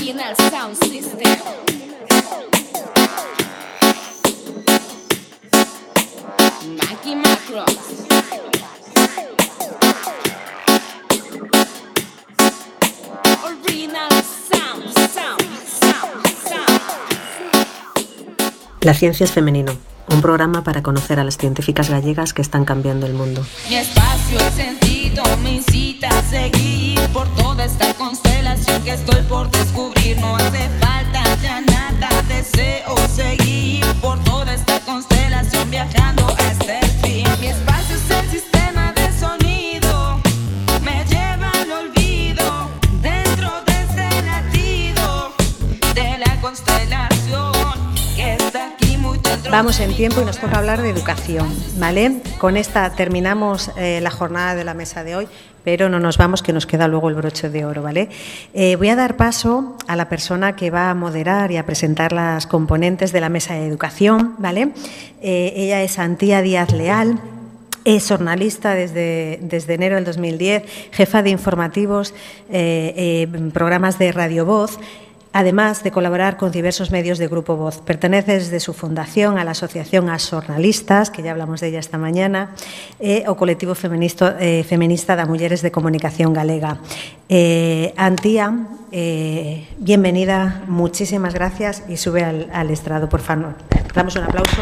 Original Sound System. Mikey Macros. Original Sound. La ciencia es femenino, un programa para conocer a las científicas gallegas que están cambiando el mundo. Mi espacio, el sentido me incita a seguir por toda esta constelación que estoy por descubrir. No hace falta ya nada, deseo seguir por toda esta constelación viajando hasta el fin. Mi espacio es el sistema de sonido, me lleva al olvido dentro de este latido de la constelación que está aquí muy dentro. Vamos en tiempo y nos toca hablar de educación, ¿vale? Con esta terminamos la jornada de la mesa de hoy, pero no nos vamos, que nos queda luego el broche de oro, ¿vale? Voy a dar paso a la persona que va a moderar y a presentar las componentes de la mesa de educación, ¿vale? Ella es Antía Díaz Leal. Es jornalista desde enero del 2010, jefa de informativos, programas de Radio Voz, además de colaborar con diversos medios de Grupo Voz. Pertenece desde su fundación a la Asociación As Xornalistas, que ya hablamos de ella esta mañana, o colectivo feminista de Mujeres de Comunicación Galega. Antía, bienvenida, muchísimas gracias y sube al estrado, por favor. Damos un aplauso.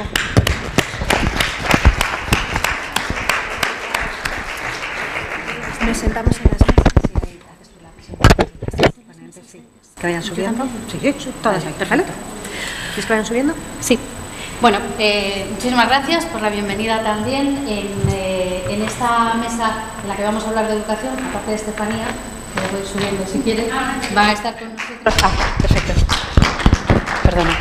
Nos sentamos en las mesas y ahí haces tú la presentación. Sí. Que vayan subiendo. Sí, todas ahí. Perfecto. ¿Quieres que vayan subiendo? Sí. Bueno, muchísimas gracias por la bienvenida también en esta mesa en la que vamos a hablar de educación, aparte de Estefanía, que voy subiendo si quieren, van a estar con nosotros. Perfecto. Perdona.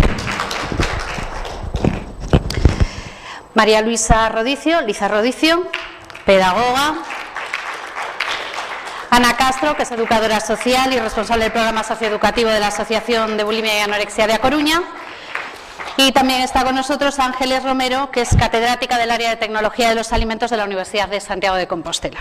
María Luisa Rodicio, Liza Rodicio, pedagoga. Ana Castro, que es educadora social y responsable del programa socioeducativo de la Asociación de Bulimia y Anorexia de A Coruña. Y también está con nosotros Ángeles Romero, que es catedrática del área de tecnología de los alimentos de la Universidad de Santiago de Compostela.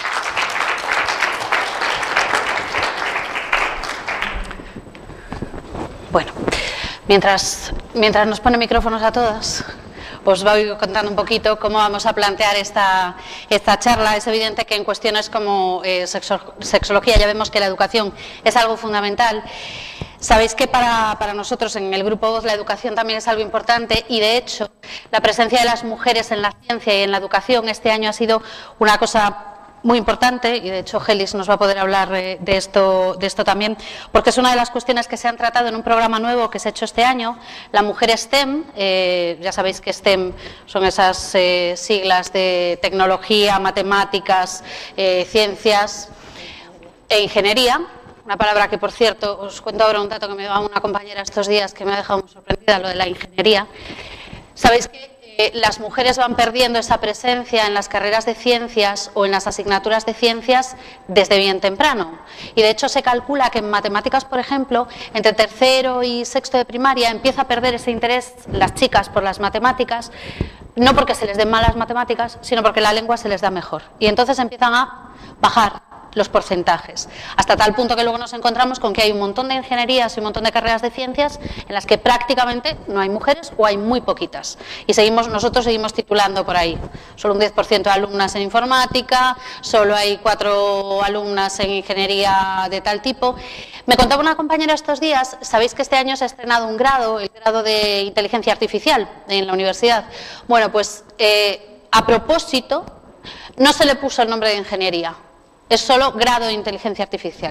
Bueno, mientras nos pone micrófonos a todas, os voy contando un poquito cómo vamos a plantear esta charla. Es evidente que en cuestiones como sexología ya vemos que la educación es algo fundamental. Sabéis que para nosotros en el Grupo Voz la educación también es algo importante y de hecho la presencia de las mujeres en la ciencia y en la educación este año ha sido una cosa muy importante y de hecho Gelis nos va a poder hablar de esto también, porque es una de las cuestiones que se han tratado en un programa nuevo que se ha hecho este año, la mujer STEM. Ya sabéis que STEM son esas siglas de tecnología, matemáticas, ciencias e ingeniería. Una palabra que, por cierto, os cuento ahora un dato que me daba una compañera estos días que me ha dejado muy sorprendida, lo de la ingeniería. Sabéis que las mujeres van perdiendo esa presencia en las carreras de ciencias o en las asignaturas de ciencias desde bien temprano. Y de hecho se calcula que en matemáticas, por ejemplo, entre tercero y sexto de primaria empieza a perder ese interés las chicas por las matemáticas, no porque se les den mal las matemáticas, sino porque la lengua se les da mejor. Y entonces empiezan a bajar los porcentajes, hasta tal punto que luego nos encontramos con que hay un montón de ingenierías y un montón de carreras de ciencias en las que prácticamente no hay mujeres o hay muy poquitas. Y nosotros seguimos titulando por ahí. Solo un 10% de alumnas en informática, solo hay 4 alumnas en ingeniería de tal tipo. Me contaba una compañera estos días, sabéis que este año se ha estrenado un grado, el grado de inteligencia artificial en la universidad. Bueno, pues a propósito, no se le puso el nombre de ingeniería. Es solo grado de inteligencia artificial.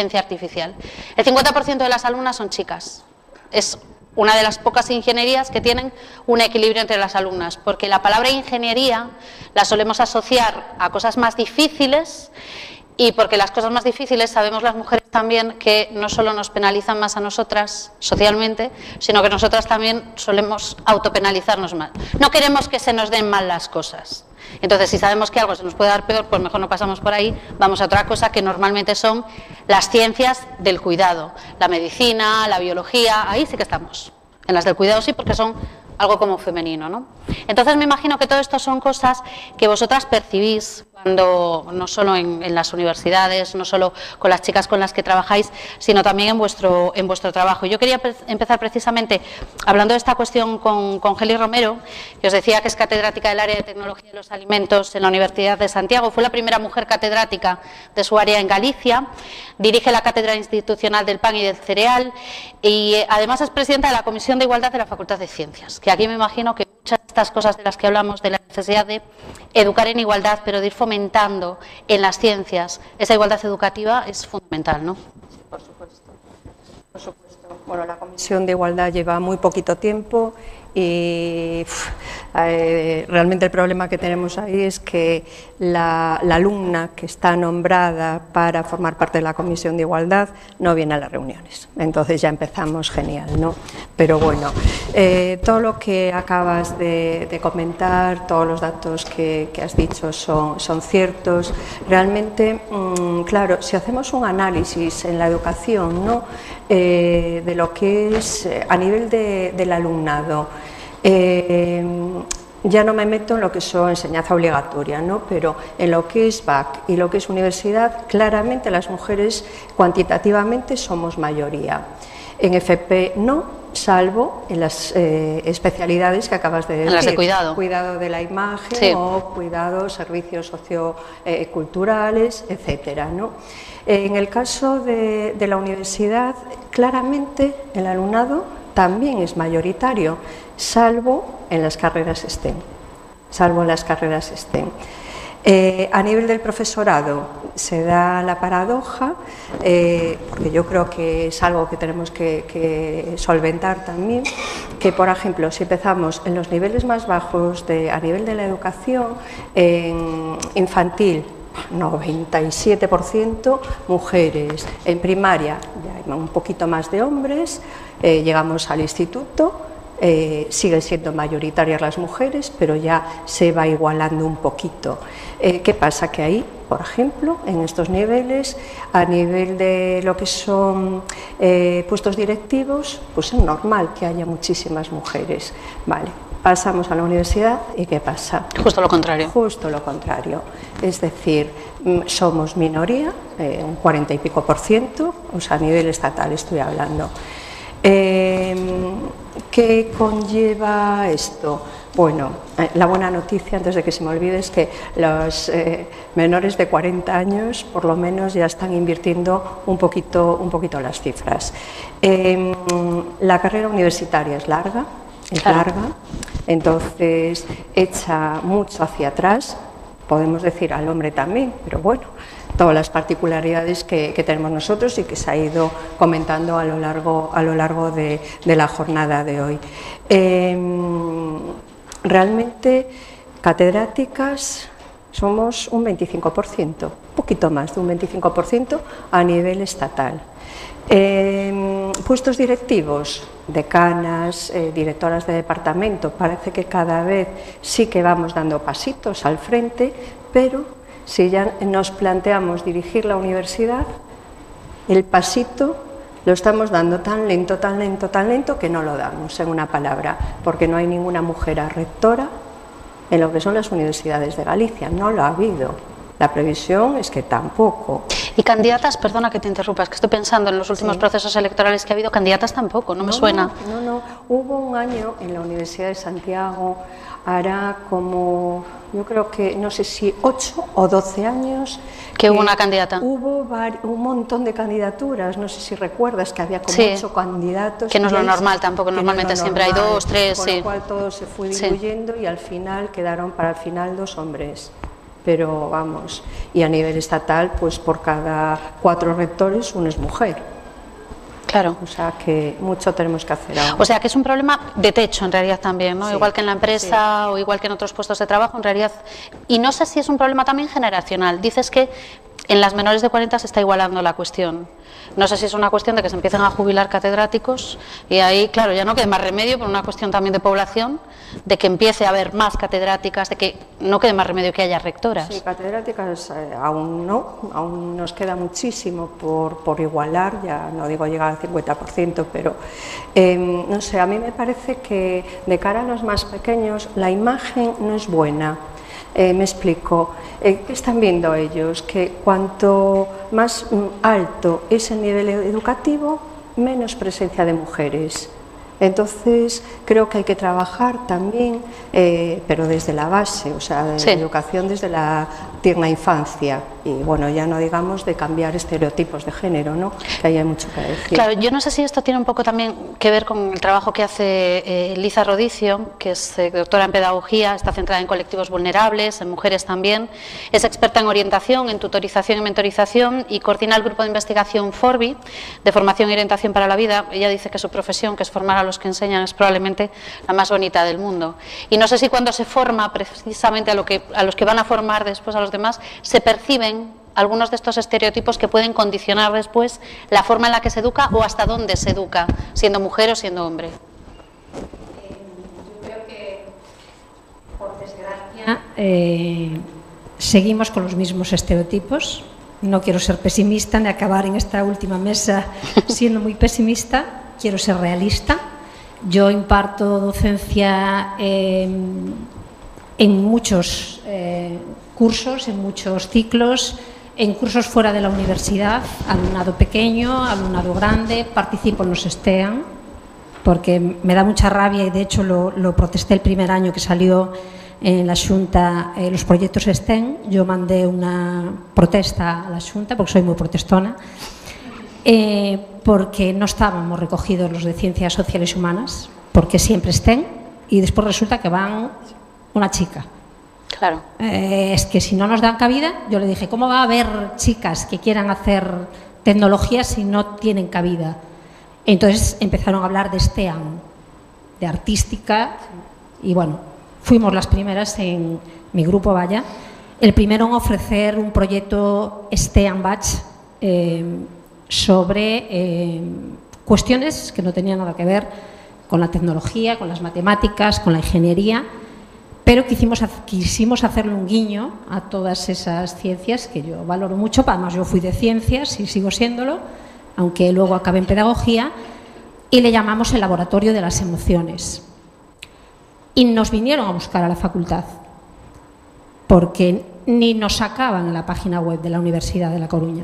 El 50% de las alumnas son chicas. Es una de las pocas ingenierías que tienen un equilibrio entre las alumnas, porque la palabra ingeniería la solemos asociar a cosas más difíciles y porque las cosas más difíciles sabemos las mujeres también que no solo nos penalizan más a nosotras socialmente, sino que nosotras también solemos autopenalizarnos más. No queremos que se nos den mal las cosas. Entonces, si sabemos que algo se nos puede dar peor, pues mejor no pasamos por ahí, vamos a otra cosa que normalmente son las ciencias del cuidado, la medicina, la biología, ahí sí que estamos. En las del cuidado sí, porque son algo como femenino, ¿no? Entonces me imagino que todo esto son cosas que vosotras percibís preocupando no solo en las universidades, no solo con las chicas con las que trabajáis, sino también en vuestro trabajo. Yo quería empezar precisamente hablando de esta cuestión con Geli Romero, que os decía que es catedrática del área de Tecnología de los Alimentos en la Universidad de Santiago. Fue la primera mujer catedrática de su área en Galicia, dirige la Cátedra Institucional del Pan y del Cereal y además es presidenta de la Comisión de Igualdad de la Facultad de Ciencias, que aquí me imagino que muchas de estas cosas de las que hablamos, de la necesidad de educar en igualdad, pero de ir fomentando en las ciencias esa igualdad educativa, es fundamental, ¿no? Sí, por supuesto. Por supuesto. Bueno, la Comisión de Igualdad lleva muy poquito tiempo y realmente el problema que tenemos ahí es que la alumna que está nombrada para formar parte de la Comisión de Igualdad no viene a las reuniones. Entonces ya empezamos genial, ¿no? Pero bueno, todo lo que acabas de comentar, todos los datos que has dicho son ciertos. Realmente, claro, si hacemos un análisis en la educación, ¿no? De lo que es a nivel del alumnado, ya no me meto en lo que es enseñanza obligatoria, ¿no? Pero en lo que es BAC y lo que es universidad, claramente las mujeres cuantitativamente somos mayoría. En FP no, salvo en las especialidades que acabas de decir. En las de cuidado. Cuidado de la imagen, sí, o cuidado, servicios socioculturales, etcétera, ¿no? En el caso de la universidad, claramente el alumnado también es mayoritario, salvo en las carreras STEM. Salvo en las carreras STEM. A nivel del profesorado se da la paradoja, porque yo creo que es algo que tenemos que solventar también, que por ejemplo si empezamos en los niveles más bajos a nivel de la educación, en infantil 97% mujeres, en primaria ya hay un poquito más de hombres, llegamos al instituto, siguen siendo mayoritarias las mujeres, pero ya se va igualando un poquito. ¿Qué pasa? Que ahí, por ejemplo, en estos niveles, a nivel de lo que son puestos directivos, pues es normal que haya muchísimas mujeres. Vale, pasamos a la universidad y ¿qué pasa? Justo lo contrario. Justo lo contrario. Es decir, somos minoría, un 40 y pico %, o sea, a nivel estatal estoy hablando. ¿Qué conlleva esto? Bueno, la buena noticia, antes de que se me olvide, es que los menores de 40 años por lo menos ya están invirtiendo un poquito las cifras. La carrera universitaria es larga, entonces echa mucho hacia atrás, podemos decir al hombre también, pero bueno, todas las particularidades que tenemos nosotros y que se ha ido comentando a lo largo de la jornada de hoy. Realmente, catedráticas somos un 25%, un poquito más de un 25% a nivel estatal. Puestos directivos, decanas, directoras de departamento, parece que cada vez sí que vamos dando pasitos al frente, pero si ya nos planteamos dirigir la universidad, el pasito lo estamos dando tan lento que no lo damos, en una palabra, porque no hay ninguna mujer rectora en lo que son las universidades de Galicia, no lo ha habido. La previsión es que tampoco. Y candidatas, perdona que te interrumpas, que estoy pensando en los últimos procesos electorales que ha habido, candidatas tampoco, no me suena. No, hubo un año en la Universidad de Santiago, hará como, yo creo que, no sé si 8 o 12 años... Que hubo una candidata. Hubo un montón de candidaturas, no sé si recuerdas que había como 8 candidatos. Que no es lo normal tampoco, normalmente siempre hay 2, 3, con lo cual todo se fue diluyendo y al final quedaron para el final 2 hombres. Pero vamos, y a nivel estatal, pues por cada 4 rectores, 1 es mujer. Claro. O sea que mucho tenemos que hacer ahora. O sea que es un problema de techo en realidad también, ¿no? Sí, igual que en la empresa o igual que en otros puestos de trabajo, en realidad. Y no sé si es un problema también generacional. Dices que en las menores de 40 se está igualando la cuestión. No sé si es una cuestión de que se empiezan a jubilar catedráticos y ahí, claro, ya no quede más remedio por una cuestión también de población, de que empiece a haber más catedráticas, de que no quede más remedio que haya rectoras. Sí, catedráticas aún no, aún nos queda muchísimo por igualar, ya no digo llegar al 50%, pero no sé, a mí me parece que de cara a los más pequeños la imagen no es buena. Me explico. ¿Qué están viendo ellos? Que cuanto más alto es el nivel educativo, menos presencia de mujeres. Entonces, creo que hay que trabajar también, pero desde la base, o sea, de la educación desde la tierna infancia. Y bueno, ya no digamos de cambiar estereotipos de género, ¿no? Que ahí hay mucho que decir. Claro, yo no sé si esto tiene un poco también que ver con el trabajo que hace Liza Rodicio, que es doctora en pedagogía, está centrada en colectivos vulnerables, en mujeres también, es experta en orientación, en tutorización y mentorización y coordina el grupo de investigación FORBI, de formación y orientación para la vida. Ella dice que su profesión, que es formar a los que enseñan, es probablemente la más bonita del mundo. Y no sé si cuando se forma precisamente a los que van a formar después a los demás, se perciben algunos de estos estereotipos que pueden condicionar después la forma en la que se educa o hasta dónde se educa, siendo mujer o siendo hombre. Yo creo que, por desgracia, seguimos con los mismos estereotipos. No quiero ser pesimista ni acabar en esta última mesa siendo muy pesimista, quiero ser realista. Yo imparto docencia en muchos cursos, en muchos ciclos, en cursos fuera de la universidad, alumnado pequeño, alumnado grande, participo en los STEAM, porque me da mucha rabia y de hecho lo protesté el primer año que salió en la Xunta los proyectos STEM. Yo mandé una protesta a la Xunta, porque soy muy protestona, porque no estábamos recogidos los de Ciencias Sociales y Humanas, porque siempre STEM, y después resulta que van una chica. Claro. Es que si no nos dan cabida, yo le dije, ¿cómo va a haber chicas que quieran hacer tecnología si no tienen cabida? Entonces empezaron a hablar de STEAM, de artística, y bueno, fuimos las primeras en mi grupo, vaya, el primero en ofrecer un proyecto STEAM Batch sobre cuestiones que no tenían nada que ver con la tecnología, con las matemáticas, con la ingeniería, pero quisimos hacerle un guiño a todas esas ciencias que yo valoro mucho. Además, yo fui de ciencias y sigo siéndolo, aunque luego acabé en pedagogía, y le llamamos el laboratorio de las emociones. Y nos vinieron a buscar a la facultad, porque ni nos sacaban en la página web de la Universidad de La Coruña.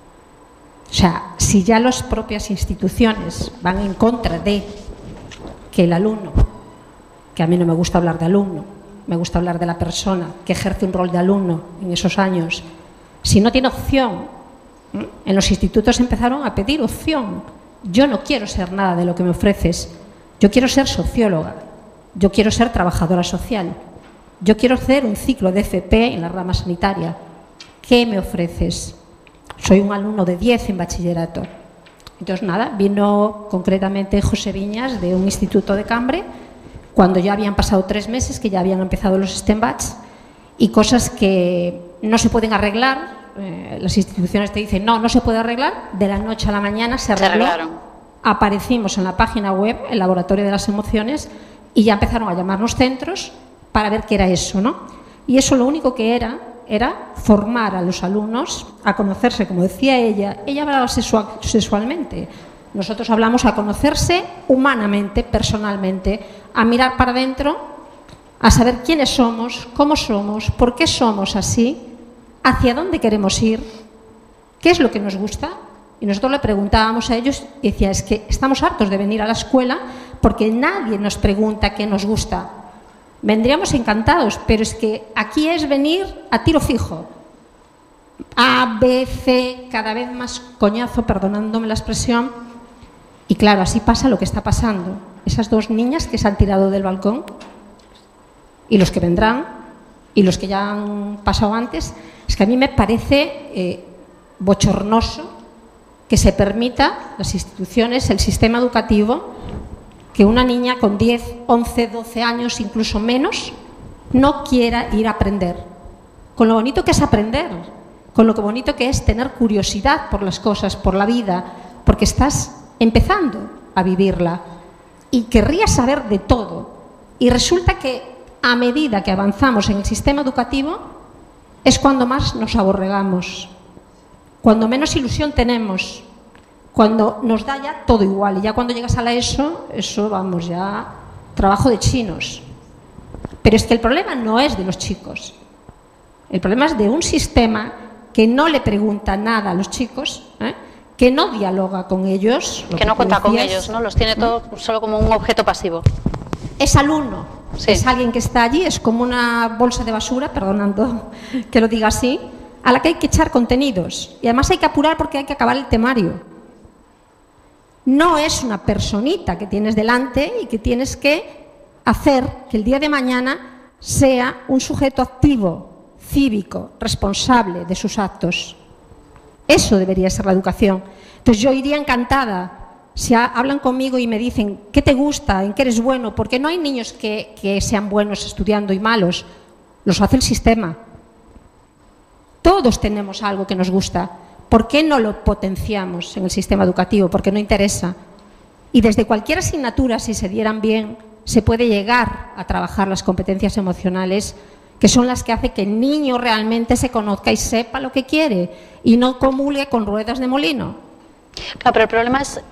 O sea, si ya las propias instituciones van en contra de que el alumno, que a mí no me gusta hablar de alumno, me gusta hablar de la persona que ejerce un rol de alumno en esos años, si no tiene opción, en los institutos empezaron a pedir opción. Yo no quiero ser nada de lo que me ofreces, yo quiero ser socióloga, yo quiero ser trabajadora social, yo quiero hacer un ciclo de FP en la rama sanitaria. ¿Qué me ofreces? Soy un alumno de 10 en bachillerato. Entonces, nada, vino concretamente José Viñas de un instituto de Cambre, cuando ya habían pasado 3 meses, que ya habían empezado los STEM Batch, y cosas que no se pueden arreglar. Las instituciones te dicen, no se puede arreglar, de la noche a la mañana se arregló. Aparecimos en la página web, el laboratorio de las emociones, y ya empezaron a llamarnos centros para ver qué era eso, ¿no? Y eso lo único que era formar a los alumnos a conocerse, como decía ella hablaba sexualmente, nosotros hablamos a conocerse humanamente, personalmente, a mirar para adentro, a saber quiénes somos, cómo somos, por qué somos así, hacia dónde queremos ir, qué es lo que nos gusta. Y nosotros le preguntábamos a ellos y decía, es que estamos hartos de venir a la escuela porque nadie nos pregunta qué nos gusta. Vendríamos encantados, pero es que aquí es venir a tiro fijo. A, B, C, cada vez más coñazo, perdonándome la expresión. Y claro, así pasa lo que está pasando. Esas 2 niñas que se han tirado del balcón, y los que vendrán, y los que ya han pasado antes, es que a mí me parece bochornoso que se permita, las instituciones, el sistema educativo, que una niña con 10, 11, 12 años, incluso menos, no quiera ir a aprender. Con lo bonito que es aprender, con lo bonito que es tener curiosidad por las cosas, por la vida, porque estás empezando a vivirla y querrías saber de todo. Y resulta que a medida que avanzamos en el sistema educativo es cuando más nos aborregamos, cuando menos ilusión tenemos, cuando nos da ya todo igual. Y ya cuando llegas a la ESO, eso vamos, ya trabajo de chinos. Pero es que el problema no es de los chicos. El problema es de un sistema que no le pregunta nada a los chicos, que no dialoga con ellos. Que no cuenta con ellos, ¿no? Los tiene todo solo como un objeto pasivo. Es alumno, sí. Es alguien que está allí, es como una bolsa de basura, perdonando que lo diga así, a la que hay que echar contenidos. Y además hay que apurar porque hay que acabar el temario. No es una personita que tienes delante y que tienes que hacer que el día de mañana sea un sujeto activo, cívico, responsable de sus actos. Eso debería ser la educación. Entonces yo iría encantada si hablan conmigo y me dicen ¿qué te gusta? ¿En qué eres bueno? Porque no hay niños que sean buenos estudiando y malos. Los hace el sistema. Todos tenemos algo que nos gusta. ¿Por qué no lo potenciamos en el sistema educativo? Porque no interesa. Y desde cualquier asignatura, si se dieran bien, se puede llegar a trabajar las competencias emocionales, que son las que hacen que el niño realmente se conozca y sepa lo que quiere y no comulgue con ruedas de molino. Claro, pero el problema es,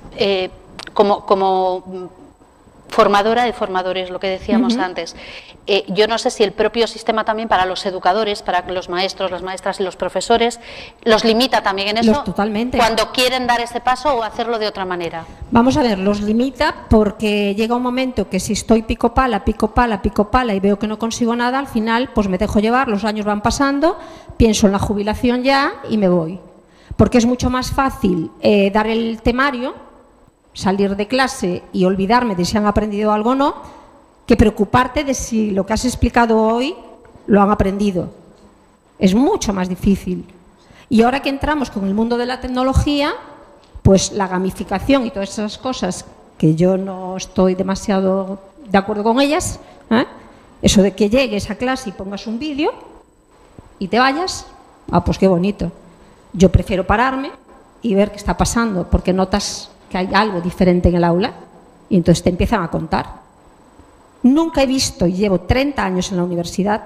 como formadora de formadores, lo que decíamos antes, yo no sé si el propio sistema también para los educadores, para los maestros, las maestras y los profesores, los limita también en eso. Totalmente. Cuando quieren dar ese paso o hacerlo de otra manera. Vamos a ver, los limita porque llega un momento que si estoy pico pala y veo que no consigo nada, al final pues me dejo llevar, los años van pasando, pienso en la jubilación ya y me voy. Porque es mucho más fácil dar el temario, salir de clase y olvidarme de si han aprendido algo o no, que preocuparte de si lo que has explicado hoy lo han aprendido. Es mucho más difícil. Y ahora que entramos con el mundo de la tecnología, pues la gamificación y todas esas cosas que yo no estoy demasiado de acuerdo con ellas, eso de que llegues a clase y pongas un vídeo y te vayas, pues qué bonito. Yo prefiero pararme y ver qué está pasando, porque notas que hay algo diferente en el aula y entonces te empiezan a contar. Nunca he visto, y llevo 30 años en la universidad,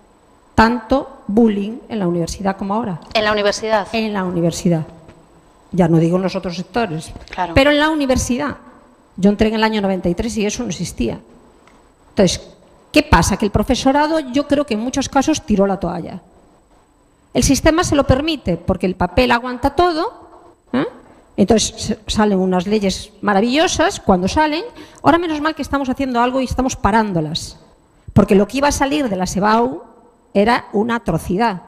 tanto bullying en la universidad como ahora. ¿En la universidad? En la universidad. Ya no digo en los otros sectores. Claro. Pero en la universidad. Yo entré en el año 93 y eso no existía. Entonces, ¿qué pasa? Que el profesorado, yo creo que en muchos casos tiró la toalla. El sistema se lo permite porque el papel aguanta todo, entonces salen unas leyes maravillosas cuando salen. Ahora menos mal que estamos haciendo algo y estamos parándolas, porque lo que iba a salir de la SEBAU era una atrocidad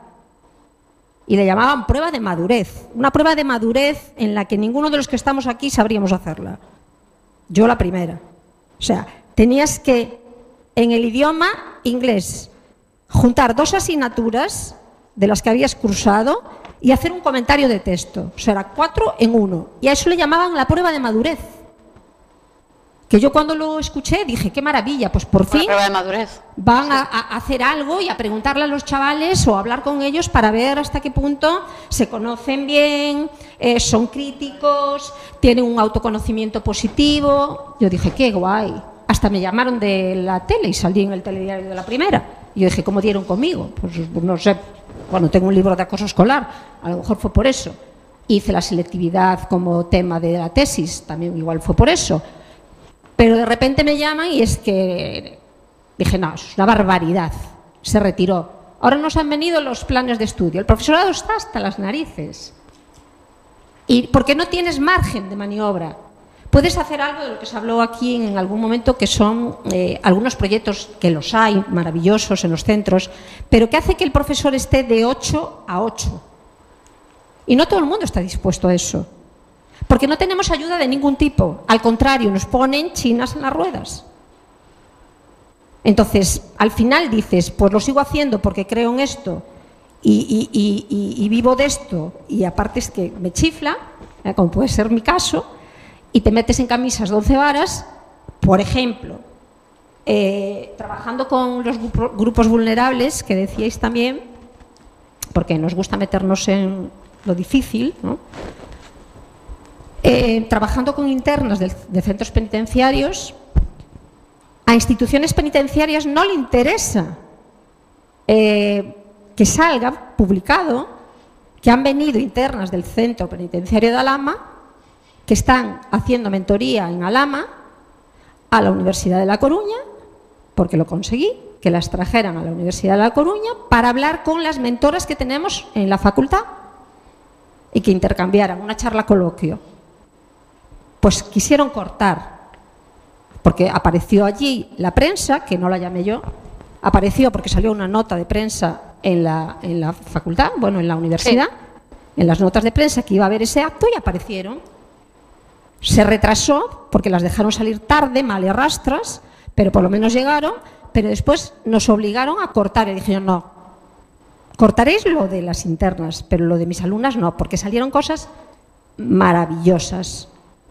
y le llamaban prueba de madurez, una prueba de madurez en la que ninguno de los que estamos aquí sabríamos hacerla. Yo la primera. O sea, tenías que en el idioma inglés juntar 2 asignaturas de las que habías cursado y hacer un comentario de texto. O sea, era 4 en 1. Y a eso le llamaban la prueba de madurez. Que yo cuando lo escuché dije, qué maravilla, pues por fin prueba de madurez. Van a hacer algo y a preguntarle a los chavales o a hablar con ellos para ver hasta qué punto se conocen bien, son críticos, tienen un autoconocimiento positivo. Yo dije, qué guay. Hasta me llamaron de la tele y salí en el telediario de La Primera. Y yo dije, ¿cómo dieron conmigo? Pues no sé, bueno, tengo un libro de acoso escolar, a lo mejor fue por eso. Hice la selectividad como tema de la tesis, también igual fue por eso. Pero de repente me llaman y es que dije, no, es una barbaridad, se retiró. Ahora nos han venido los planes de estudio, el profesorado está hasta las narices. Y porque no tienes margen de maniobra. Puedes hacer algo de lo que se habló aquí en algún momento, que son algunos proyectos, que los hay, maravillosos en los centros, pero que hace que el profesor esté de 8 a 8. Y no todo el mundo está dispuesto a eso. Porque no tenemos ayuda de ningún tipo. Al contrario, nos ponen chinas en las ruedas. Entonces, al final dices, pues lo sigo haciendo porque creo en esto y vivo de esto, y aparte es que me chifla, como puede ser mi caso, y te metes en camisas de 11 varas, por ejemplo, trabajando con los grupos vulnerables, que decíais también, porque nos gusta meternos en lo difícil, ¿no? Trabajando con internas de centros penitenciarios, a instituciones penitenciarias no le interesa que salga publicado que han venido internas del centro penitenciario de Alhama, que están haciendo mentoría en Alhama, a la Universidad de La Coruña, porque lo conseguí, que las trajeran a la Universidad de La Coruña para hablar con las mentoras que tenemos en la facultad y que intercambiaran una charla coloquio. Pues quisieron cortar, porque apareció allí la prensa, que no la llamé yo, apareció porque salió una nota de prensa en la facultad, bueno, en la universidad, en las notas de prensa que iba a haber ese acto, y aparecieron. Se retrasó porque las dejaron salir tarde, mal y a rastras, pero por lo menos llegaron, pero después nos obligaron a cortar y dijeron no, cortaréis lo de las internas, pero lo de mis alumnas no, porque salieron cosas maravillosas,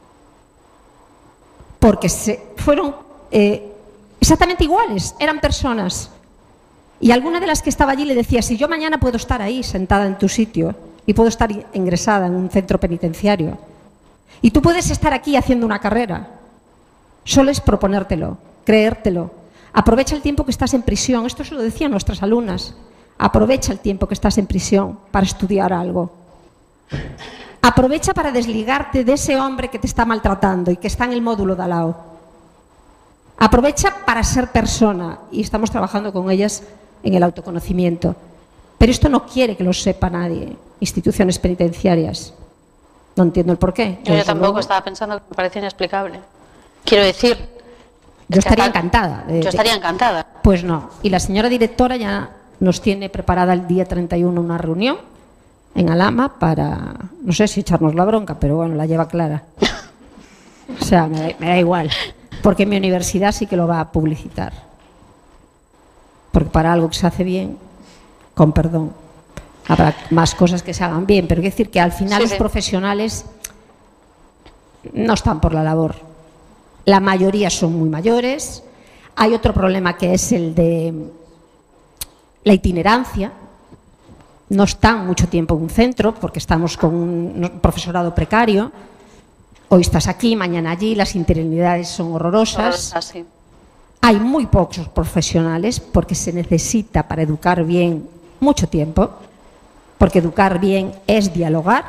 porque fueron exactamente iguales, eran personas, y alguna de las que estaba allí le decía, si yo mañana puedo estar ahí sentada en tu sitio y puedo estar ingresada en un centro penitenciario y tú puedes estar aquí haciendo una carrera, solo es proponértelo, creértelo. Aprovecha el tiempo que estás en prisión, esto se lo decían nuestras alumnas, aprovecha el tiempo que estás en prisión para estudiar algo. Aprovecha para desligarte de ese hombre que te está maltratando y que está en el módulo de al lado. Aprovecha para ser persona, y estamos trabajando con ellas en el autoconocimiento. Pero esto no quiere que lo sepa nadie, instituciones penitenciarias. No entiendo el porqué. Yo tampoco estaba pensando, que me parece inexplicable. Quiero decir... Yo estaría encantada. Yo estaría encantada. Pues no. Y la señora directora ya nos tiene preparada el día 31 una reunión en Alhama para, no sé si echarnos la bronca, pero bueno, la lleva clara. O sea, me da igual. Porque mi universidad sí que lo va a publicitar. Porque para algo que se hace bien, con perdón, habrá más cosas que se hagan bien. Pero quiero decir que al final los profesionales no están por la labor. La mayoría son muy mayores. Hay otro problema que es el de la itinerancia. No están mucho tiempo en un centro porque estamos con un profesorado precario. Hoy estás aquí, mañana allí, las interinidades son horrorosas. Sí. Hay muy pocos profesionales porque se necesita para educar bien mucho tiempo, porque educar bien es dialogar,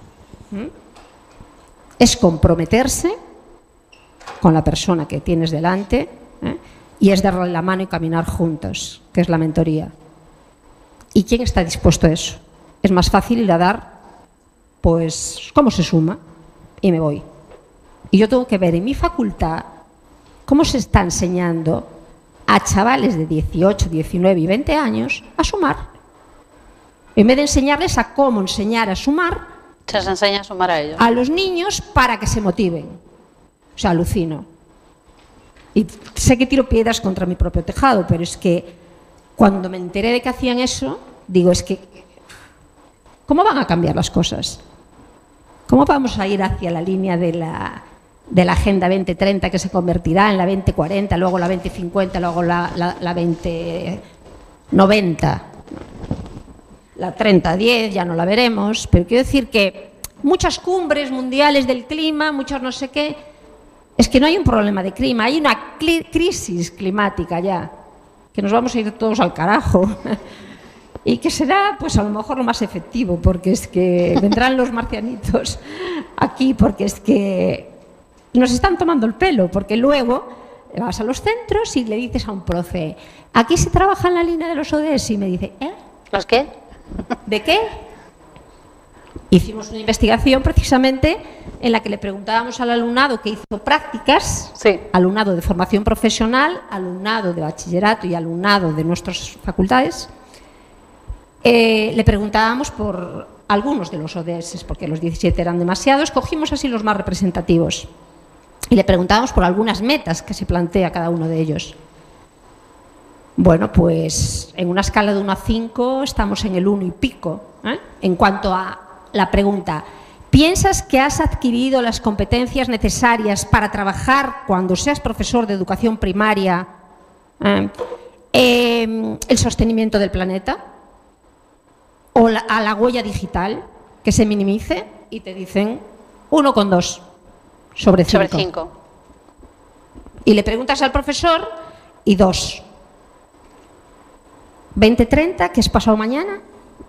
es comprometerse con la persona que tienes delante, y es darle la mano y caminar juntos, que es la mentoría. ¿Y quién está dispuesto a eso? Es más fácil ir a dar, pues, cómo se suma, y me voy. Y yo tengo que ver en mi facultad cómo se está enseñando a chavales de 18, 19 y 20 años a sumar. En vez de enseñarles a cómo enseñar a sumar, se les enseña a sumar a ellos. A los niños para que se motiven. O sea, alucino. Y sé que tiro piedras contra mi propio tejado, pero es que cuando me enteré de que hacían eso, digo, es que ¿cómo van a cambiar las cosas? ¿Cómo vamos a ir hacia la línea de la Agenda 2030, que se convertirá en la 2040, luego la 2050, luego la 2090? La 30-10 ya no la veremos, pero quiero decir que muchas cumbres mundiales del clima, muchas no sé qué, es que no hay un problema de clima, hay una crisis climática ya, que nos vamos a ir todos al carajo y que será pues a lo mejor lo más efectivo, porque es que vendrán los marcianitos aquí, porque es que nos están tomando el pelo, porque luego vas a los centros y le dices a un profe, aquí se trabaja en la línea de los ODS, y me dice, ¿eh? ¿Los qué? ¿De qué? Hicimos una investigación precisamente en la que le preguntábamos al alumnado que hizo prácticas, sí, alumnado de formación profesional, alumnado de bachillerato y alumnado de nuestras facultades, le preguntábamos por algunos de los ODS, porque los 17 eran demasiados, cogimos así los más representativos y le preguntábamos por algunas metas que se plantea cada uno de ellos. Bueno, pues en una escala de 1 a 5 estamos en el 1 y pico, en cuanto a la pregunta, ¿piensas que has adquirido las competencias necesarias para trabajar cuando seas profesor de educación primaria el sostenimiento del planeta? ¿O a la huella digital, que se minimice? Y te dicen 1,2 sobre 5. Sobre 5. Y le preguntas al profesor y 2. 2030, que es pasado mañana.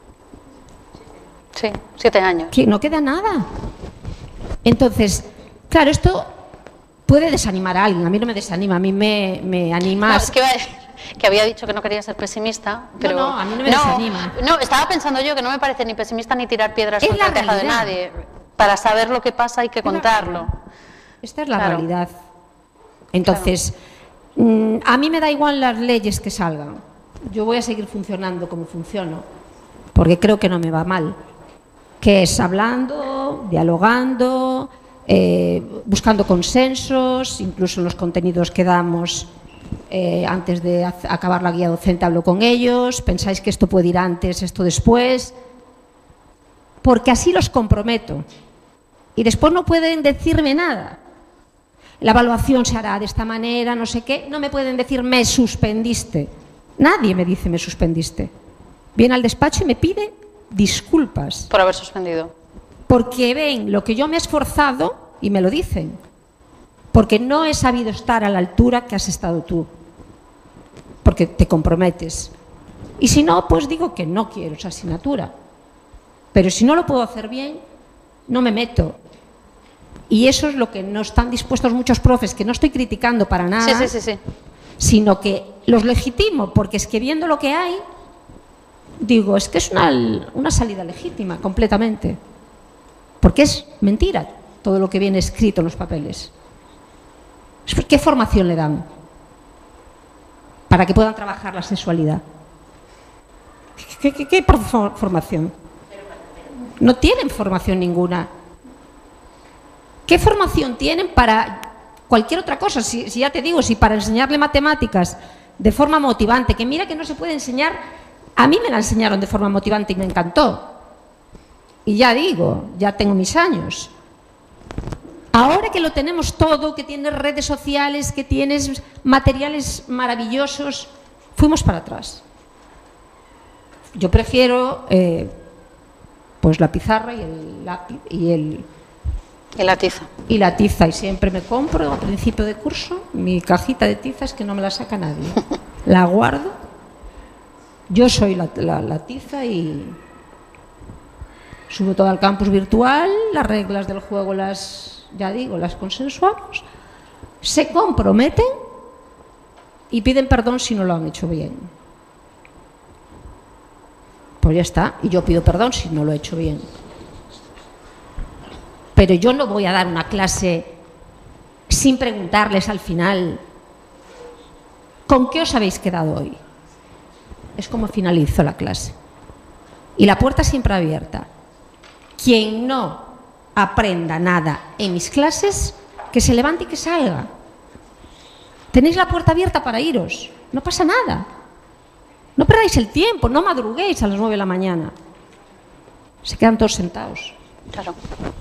Sí, 7 años. Que no queda nada. Entonces, claro, esto puede desanimar a alguien. A mí no me desanima, a mí me anima. No, es que que había dicho que no quería ser pesimista, pero no, a mí no me desanima. No, estaba pensando yo que no me parece ni pesimista ni tirar piedras Es contra el la tejado de realidad. nadie. Para saber lo que pasa hay que contarlo. Esta es la Claro. realidad. Entonces, a mí me da igual las leyes que salgan. Yo voy a seguir funcionando como funciono, porque creo que no me va mal. Que es hablando, dialogando, buscando consensos, incluso en los contenidos que damos. Antes de acabar la guía docente hablo con ellos. ¿Pensáis que esto puede ir antes, esto después? Porque así los comprometo. Y después no pueden decirme nada. La evaluación se hará de esta manera, no sé qué. No me pueden decir, me suspendiste. Nadie me dice, me suspendiste. Viene al despacho y me pide disculpas. Por haber suspendido. Porque ven lo que yo me he esforzado y me lo dicen. Porque no he sabido estar a la altura que has estado tú. Porque te comprometes. Y si no, pues digo que no quiero esa asignatura. Pero si no lo puedo hacer bien, no me meto. Y eso es lo que no están dispuestos muchos profes, que no estoy criticando para nada, Sí. sino que los legitimo, porque es que viendo lo que hay, digo, es que es una salida legítima, completamente. Porque es mentira todo lo que viene escrito en los papeles. ¿Qué formación le dan para que puedan trabajar la sexualidad? ¿Qué formación? No tienen formación ninguna. ¿Qué formación tienen para cualquier otra cosa? Si ya te digo, si para enseñarle matemáticas de forma motivante, que mira que no se puede enseñar, a mí me la enseñaron de forma motivante y me encantó. Y ya digo, ya tengo mis años. Ahora que lo tenemos todo, que tienes redes sociales, que tienes materiales maravillosos, fuimos para atrás. Yo prefiero pues la pizarra y el lápiz y la tiza. Y la tiza, y siempre me compro a principio de curso mi cajita de tizas que no me la saca nadie. La guardo, yo soy la tiza y subo todo al campus virtual, las reglas del juego las consensuamos, se comprometen y piden perdón si no lo han hecho bien. Pues ya está, y yo pido perdón si no lo he hecho bien. Pero yo no voy a dar una clase sin preguntarles al final ¿con qué os habéis quedado hoy? Es como finalizo la clase. Y la puerta siempre abierta. Quien no aprenda nada en mis clases, que se levante y que salga. Tenéis la puerta abierta para iros. No pasa nada. No perdáis el tiempo, no madruguéis a las 9 de la mañana. Se quedan todos sentados. Claro.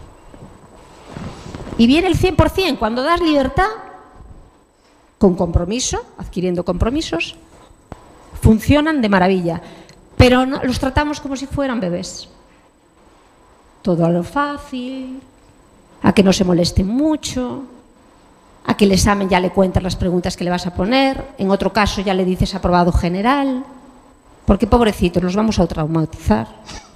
Y viene el 100%, cuando das libertad, con compromiso, adquiriendo compromisos, funcionan de maravilla. Pero no, los tratamos como si fueran bebés. Todo a lo fácil, a que no se molesten mucho, a que el examen ya le cuentas las preguntas que le vas a poner, en otro caso ya le dices aprobado general, porque pobrecitos, los vamos a traumatizar.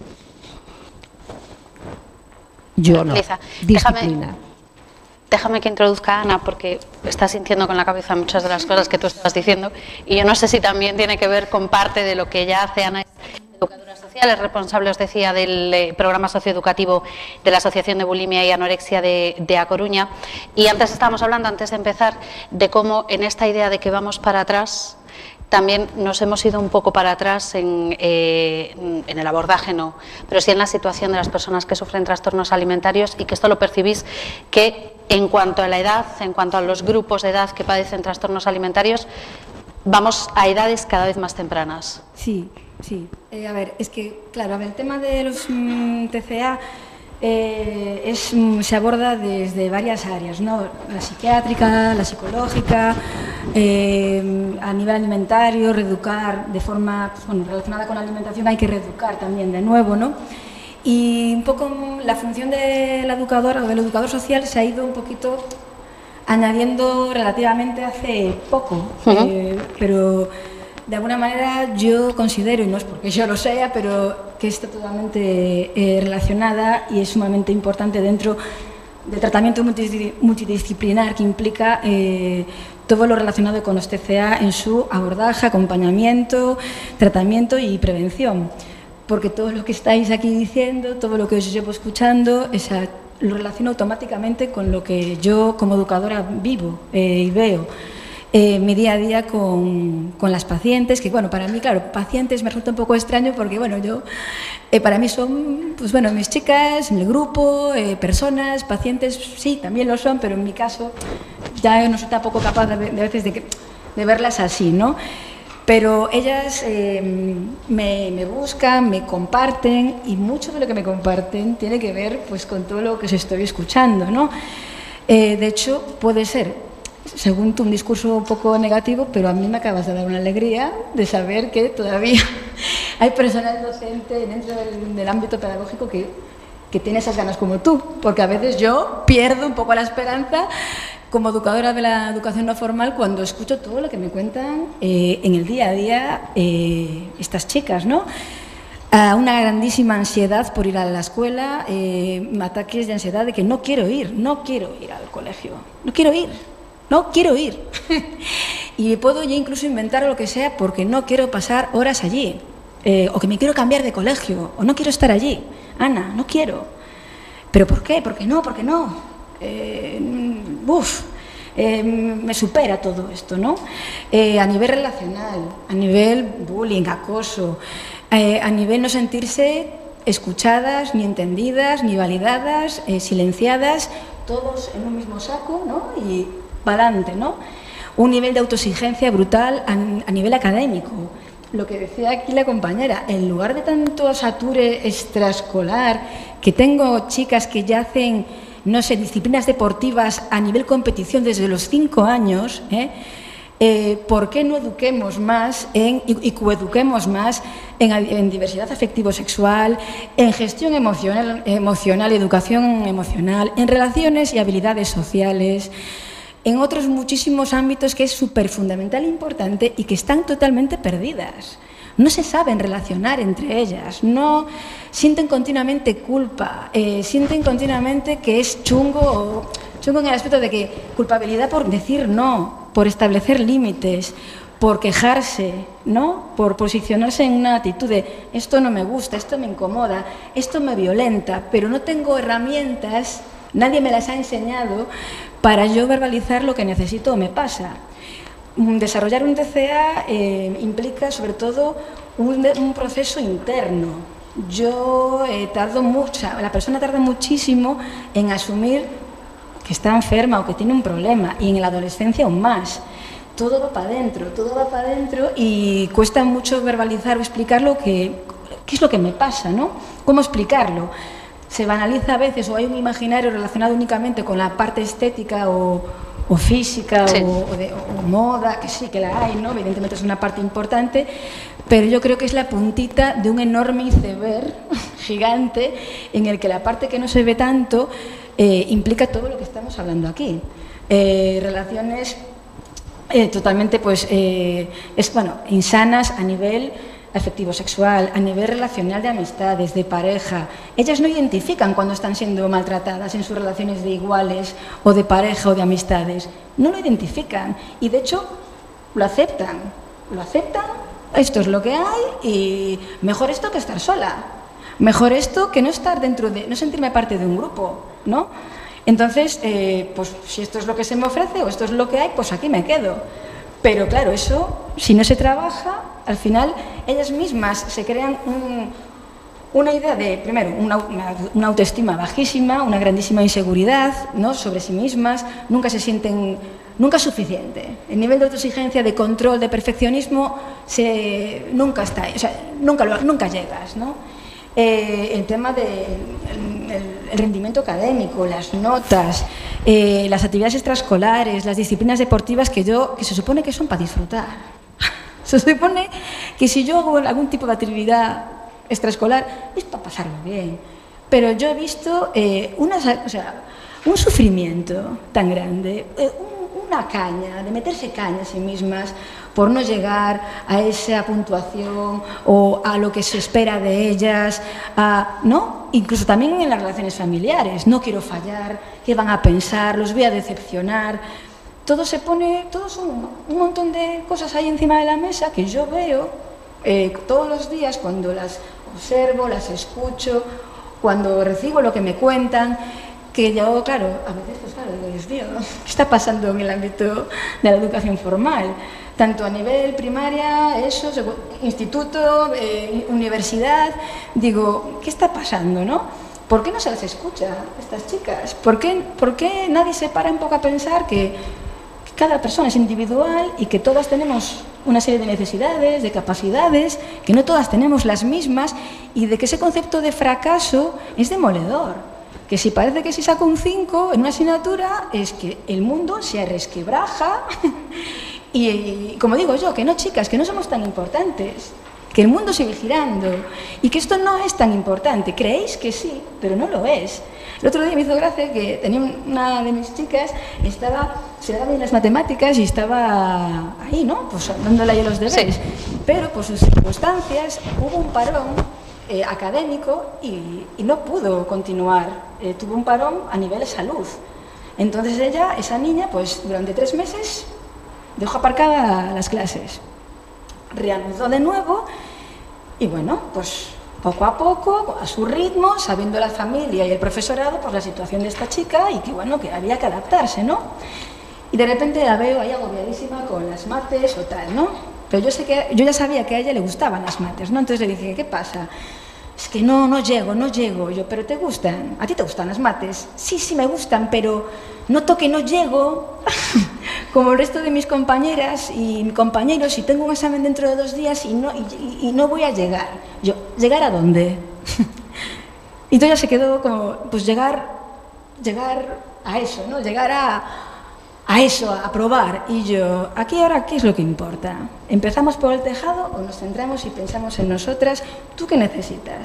Yo no. Lisa, disciplina. Déjame que introduzca a Ana, porque está sintiendo con la cabeza muchas de las cosas que tú estás diciendo, y yo no sé si también tiene que ver con parte de lo que ella hace. Ana es educadora social, es responsable, os decía, del programa socioeducativo de la Asociación de Bulimia y Anorexia de A Coruña, y antes estábamos hablando, antes de empezar, de cómo en esta idea de que vamos para atrás, también nos hemos ido un poco para atrás en el abordaje, no, pero sí en la situación de las personas que sufren trastornos alimentarios, y que esto lo percibís, que en cuanto a la edad, en cuanto a los grupos de edad que padecen trastornos alimentarios, vamos a edades cada vez más tempranas. Sí, sí. A ver, es que, claro, el tema de los TCA se aborda desde varias áreas, ¿no? La psiquiátrica, la psicológica, a nivel alimentario, reeducar de forma, bueno, relacionada con la alimentación hay que reeducar también de nuevo, ¿no? Y un poco la función de la educadora o del educador social se ha ido un poquito añadiendo relativamente hace poco, pero de alguna manera yo considero, y no es porque yo lo sea, pero que está totalmente relacionada y es sumamente importante dentro de tratamiento multidisciplinar que implica todo lo relacionado con los TCA en su abordaje, acompañamiento, tratamiento y prevención. Porque todo lo que estáis aquí diciendo, todo lo que os llevo escuchando, lo relaciono automáticamente con lo que yo como educadora vivo y veo. Mi día a día con las pacientes, que bueno, para mí, claro, pacientes me resulta un poco extraño porque, bueno, para mí son, pues bueno, mis chicas, mi grupo, personas, pacientes, sí, también lo son, pero en mi caso ya no soy tampoco capaz de veces de verlas así, ¿no? Pero ellas me buscan, me comparten y mucho de lo que me comparten tiene que ver pues con todo lo que os estoy escuchando, ¿no? De hecho, puede ser según tú, un discurso un poco negativo, pero a mí me acabas de dar una alegría de saber que todavía hay personal docente dentro del ámbito pedagógico que tiene esas ganas como tú, porque a veces yo pierdo un poco la esperanza como educadora de la educación no formal cuando escucho todo lo que me cuentan en el día a día estas chicas, ¿no? Una grandísima ansiedad por ir a la escuela, ataques de ansiedad de que no quiero ir al colegio, no quiero ir. Y puedo ya incluso inventar lo que sea porque no quiero pasar horas allí, o que me quiero cambiar de colegio, o no quiero estar allí. Ana, no quiero. ¿Pero por qué? ¿Por qué no? ¿Por qué no? Me supera todo esto, ¿no? A nivel relacional, a nivel bullying, acoso, a nivel no sentirse escuchadas, ni entendidas, ni validadas, silenciadas, todos en un mismo saco, ¿no? Y para adelante, ¿no? Un nivel de autoexigencia brutal a nivel académico. Lo que decía aquí la compañera, en lugar de tanto sature extraescolar, que tengo chicas que ya hacen, no sé, disciplinas deportivas a nivel competición desde los 5 años, ¿por qué no eduquemos más y coeduquemos más en diversidad afectivo-sexual, en gestión emocional, educación emocional, en relaciones y habilidades sociales, en otros muchísimos ámbitos que es súper fundamental e importante y que están totalmente perdidas? No se saben relacionar entre ellas, no sienten continuamente culpa, sienten continuamente que es chungo en el aspecto de que culpabilidad por decir no, por establecer límites, por quejarse, ¿no? Por posicionarse en una actitud de esto no me gusta, esto me incomoda, esto me violenta, pero no tengo herramientas, nadie me las ha enseñado para yo verbalizar lo que necesito o me pasa. Desarrollar un TCA implica sobre todo un proceso interno. La persona tarda muchísimo en asumir que está enferma o que tiene un problema, y en la adolescencia aún más. Todo va para adentro y cuesta mucho verbalizar o explicar qué es lo que me pasa, ¿no? ¿Cómo explicarlo? Se banaliza a veces, o hay un imaginario relacionado únicamente con la parte estética o física, sí, o moda, que sí que la hay, ¿no? Evidentemente es una parte importante, pero yo creo que es la puntita de un enorme iceberg gigante en el que la parte que no se ve tanto implica todo lo que estamos hablando aquí. Relaciones totalmente insanas a nivel afectivo-sexual, a nivel relacional de amistades, de pareja. Ellas no identifican cuando están siendo maltratadas en sus relaciones de iguales o de pareja o de amistades. No lo identifican y de hecho lo aceptan. Esto es lo que hay y mejor esto que estar sola. Mejor esto que no estar no sentirme parte de un grupo, ¿no? Entonces, pues si esto es lo que se me ofrece o esto es lo que hay, pues aquí me quedo. Pero claro, eso, si no se trabaja, al final ellas mismas se crean una idea de, primero, una autoestima bajísima, una grandísima inseguridad, ¿no?, sobre sí mismas, nunca se sienten, nunca es suficiente. El nivel de autoexigencia, de control, de perfeccionismo, nunca está ahí, o sea, nunca llegas, ¿no? El tema del rendimiento académico, las notas, las actividades extraescolares, las disciplinas deportivas que se supone que son para disfrutar. Se supone que si yo hago algún tipo de actividad extraescolar es para pasarlo bien. Pero yo he visto un sufrimiento tan grande, una caña, de meterse caña a sí mismas por no llegar a esa puntuación o a lo que se espera de ellas, ¿no? Incluso también en las relaciones familiares. No quiero fallar, ¿qué van a pensar? ¿Los voy a decepcionar? Todo son un montón de cosas ahí encima de la mesa que yo veo todos los días cuando las observo, las escucho, cuando recibo lo que me cuentan, que yo, claro, a veces, pues claro, digo, Dios mío, ¿qué está pasando en el ámbito de la educación formal? Tanto a nivel primaria, eso, instituto, universidad, digo, ¿qué está pasando, no? ¿Por qué no se las escucha a estas chicas? ¿Por qué nadie se para un poco a pensar que cada persona es individual y que todas tenemos una serie de necesidades, de capacidades, que no todas tenemos las mismas y de que ese concepto de fracaso es demoledor? Que si parece que si saco un 5 en una asignatura es que el mundo se resquebraja y como digo yo, que no, chicas, que no somos tan importantes, que el mundo sigue girando y que esto no es tan importante. Creéis que sí, pero no lo es. El otro día me hizo gracia que tenía una de mis chicas, se le daban bien las matemáticas y estaba ahí, ¿no? Pues dándole ahí los deberes. Sí. Pero por sus circunstancias hubo un parón académico y no pudo continuar. Tuvo un parón a nivel de salud. Entonces esa niña, pues durante 3 meses dejó aparcadas las clases. Reanudó de nuevo y bueno, pues poco a poco, a su ritmo, sabiendo la familia y el profesorado, pues la situación de esta chica y que bueno, que había que adaptarse, ¿no? Y de repente la veo ahí agobiadísima con las mates o tal, ¿no? Pero yo ya sabía que a ella le gustaban las mates, ¿no? Entonces le dije, ¿qué pasa? Es que no llego. Yo, ¿pero te gustan? ¿A ti te gustan las mates? Sí, me gustan, pero noto que no llego como el resto de mis compañeras y compañeros y tengo un examen dentro de 2 días y no voy a llegar. Yo, ¿llegar a dónde? Y entonces ya se quedó como, pues llegar a eso, ¿no? Llegar a eso, a probar. Y yo, aquí ahora, ¿qué es lo que importa? ¿Empezamos por el tejado o nos centramos y pensamos en nosotras? ¿Tú qué necesitas?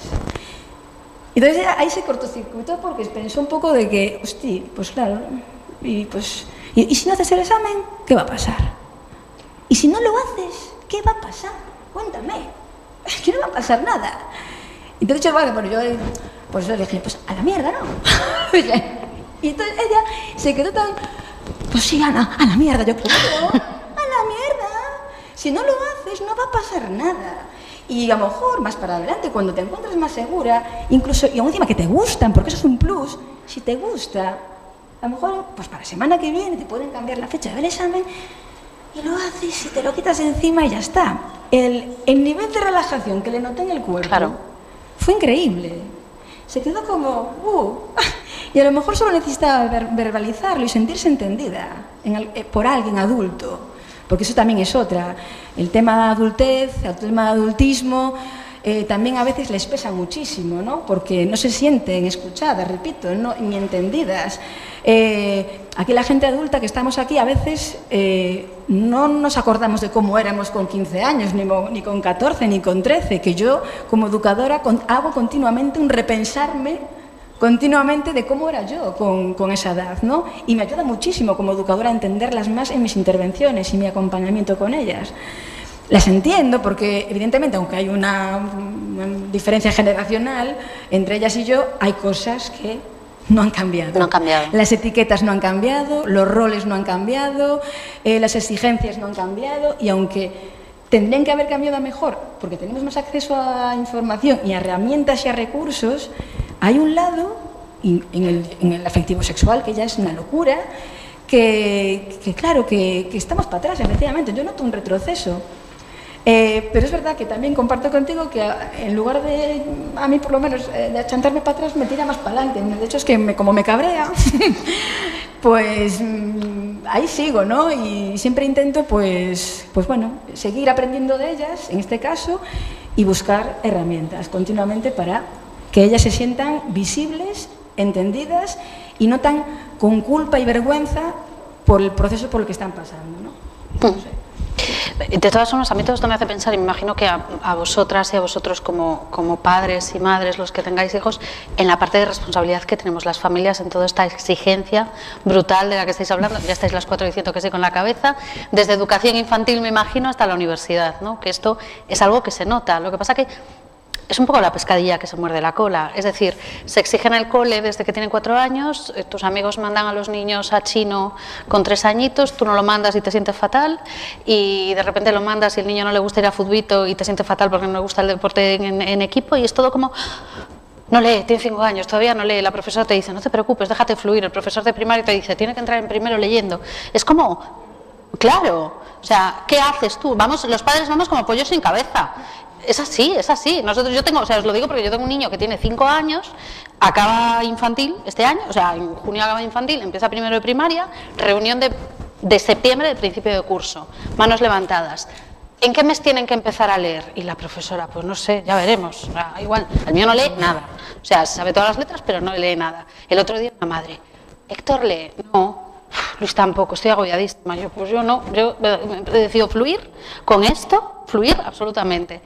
Y entonces ahí se cortocircuitó porque pensó un poco de que, hostia, pues claro, y si no haces el examen, ¿qué va a pasar? Y si no lo haces, ¿qué va a pasar? Cuéntame, que no va a pasar nada. Entonces bueno, yo pues le dije, pues a la mierda, ¿no? Y entonces ella se quedó tan, pues sí, Ana, a la mierda. Yo, claro, a la mierda. Si no lo haces, no va a pasar nada. Y a lo mejor más para adelante, cuando te encuentres más segura, incluso, y aún encima que te gustan, porque eso es un plus, si te gusta, a lo mejor, pues para la semana que viene te pueden cambiar la fecha del examen y lo haces y te lo quitas encima y ya está. El nivel de relajación que le noté en el cuerpo, claro, fue increíble. Se quedó como, y a lo mejor solo necesitaba verbalizarlo y sentirse entendida por alguien adulto, porque eso también es otra. El tema de adultez, el tema de adultismo, también a veces les pesa muchísimo, ¿no? Porque no se sienten escuchadas, repito, ni entendidas. Aquí la gente adulta que estamos aquí a veces no nos acordamos de cómo éramos con 15 años, ni con 14, ni con 13, que yo como educadora hago continuamente un repensarme continuamente de cómo era yo con esa edad, ¿no? Y me ayuda muchísimo como educadora a entenderlas más en mis intervenciones y mi acompañamiento con ellas. Las entiendo porque, evidentemente, aunque hay una diferencia generacional entre ellas y yo, hay cosas que no han cambiado. No han cambiado. Las etiquetas no han cambiado, los roles no han cambiado, las exigencias no han cambiado y aunque tendrían que haber cambiado a mejor porque tenemos más acceso a información y a herramientas y a recursos, hay un lado, en el afectivo sexual, que ya es una locura, que claro, que estamos para atrás, efectivamente. Yo noto un retroceso. Pero es verdad que también comparto contigo que en lugar de, a mí por lo menos, de achantarme para atrás, me tira más para adelante. De hecho, es que como me cabrea, pues ahí sigo, ¿no? Y siempre intento, pues bueno, seguir aprendiendo de ellas, en este caso, y buscar herramientas continuamente para que ellas se sientan visibles, entendidas y no tan con culpa y vergüenza por el proceso por el que están pasando, ¿no? No sé. De todas formas, a mí todo esto me hace pensar, y me imagino que a vosotras y a vosotros como padres y madres, los que tengáis hijos, en la parte de responsabilidad que tenemos las familias en toda esta exigencia brutal de la que estáis hablando. Ya estáis las 4 diciendo que sí con la cabeza, desde educación infantil, me imagino, hasta la universidad, ¿no? Que esto es algo que se nota. Lo que pasa que es un poco la pescadilla que se muerde la cola, es decir, se exige en el cole desde que tienen 4 años, tus amigos mandan a los niños a chino con 3 añitos, tú no lo mandas y te sientes fatal, y de repente lo mandas y el niño no le gusta ir a futbito y te sientes fatal porque no le gusta el deporte en equipo, y es todo como... No lee, tiene 5 años, todavía no lee, la profesora te dice, no te preocupes, déjate fluir, el profesor de primaria te dice, tiene que entrar en primero leyendo, es como... Claro, o sea, ¿qué haces tú? Los padres vamos como pollos sin cabeza. Es así, es así. Yo tengo, o sea, os lo digo porque yo tengo un niño que tiene 5 años, acaba infantil este año, o sea, en junio acaba infantil, empieza primero de primaria, reunión de septiembre del principio de curso, manos levantadas. ¿En qué mes tienen que empezar a leer? Y la profesora, pues no sé, ya veremos. O sea, igual, el mío no lee nada. O sea, sabe todas las letras, pero no lee nada. El otro día, una madre, Héctor lee, no. Luis tampoco, estoy agobiadísima. Yo no, yo he decidido fluir con esto, fluir absolutamente.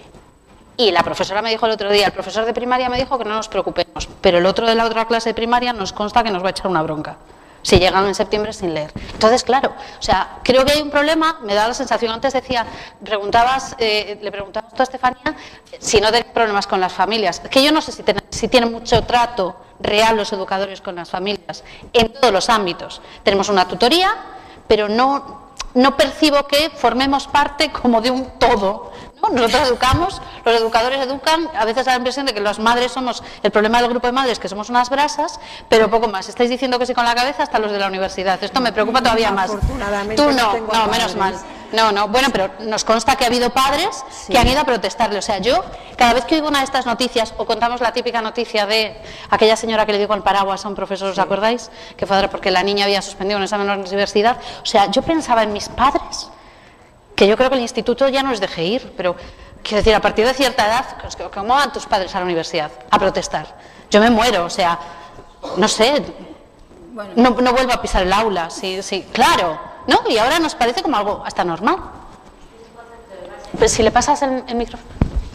Y la profesora me dijo el otro día, el profesor de primaria me dijo que no nos preocupemos, pero el otro de la otra clase de primaria nos consta que nos va a echar una bronca si llegan en septiembre sin leer. Entonces, claro, o sea, creo que hay un problema, me da la sensación, antes decía, le preguntabas tú a Estefanía si no tenés problemas con las familias, que yo no sé si tienen mucho trato real los educadores con las familias, en todos los ámbitos. Tenemos una tutoría, pero no percibo que formemos parte como de un todo, ¿no? Nosotros educamos, los educadores educan, a veces da la impresión de que las madres somos, el problema del grupo de madres que somos unas brasas, pero poco más. Estáis diciendo que sí con la cabeza hasta los de la universidad. Esto me preocupa todavía más. Tú no, menos mal. No, bueno, pero nos consta que ha habido padres que han ido a protestarle. O sea, yo, cada vez que oigo una de estas noticias, o contamos la típica noticia de aquella señora que le dijo el paraguas a un profesor, ¿os acordáis? Que fue porque la niña había suspendido un examen en la universidad. O sea, yo pensaba en mis padres, que yo creo que el instituto ya no les deje ir, pero quiero decir, a partir de cierta edad, ¿cómo van tus padres a la universidad a protestar? Yo me muero, o sea, no sé, no vuelvo a pisar el aula, sí, claro. ¿No? Y ahora nos parece como algo hasta normal. Pues si le pasas el micrófono.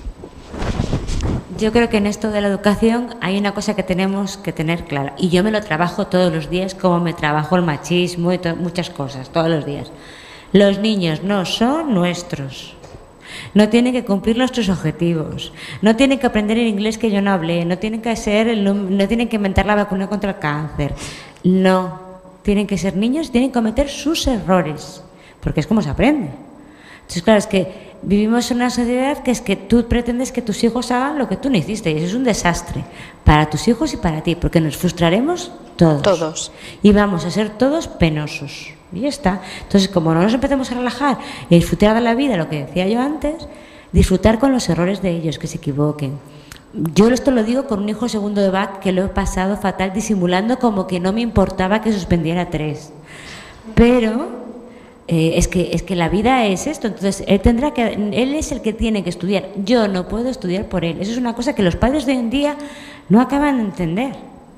Yo creo que en esto de la educación hay una cosa que tenemos que tener clara, y yo me lo trabajo todos los días, como me trabajo el machismo y muchas cosas, todos los días. Los niños no son nuestros. No tienen que cumplir nuestros objetivos, no tienen que aprender el inglés que yo no hablé, no tienen que inventar la vacuna contra el cáncer. No. Tienen que ser niños y tienen que cometer sus errores, porque es como se aprende. Entonces, claro, es que vivimos en una sociedad que es que tú pretendes que tus hijos hagan lo que tú no hiciste, y eso es un desastre para tus hijos y para ti, porque nos frustraremos todos. Y vamos a ser todos penosos. Y ya está. Entonces, como no nos empecemos a relajar y a disfrutar de la vida, lo que decía yo antes, disfrutar con los errores de ellos, que se equivoquen. Yo esto lo digo con un hijo segundo de BAC que lo he pasado fatal disimulando como que no me importaba que suspendiera 3. Pero es que la vida es esto, entonces él es el que tiene que estudiar. Yo no puedo estudiar por él. Eso es una cosa que los padres de hoy en día no acaban de entender.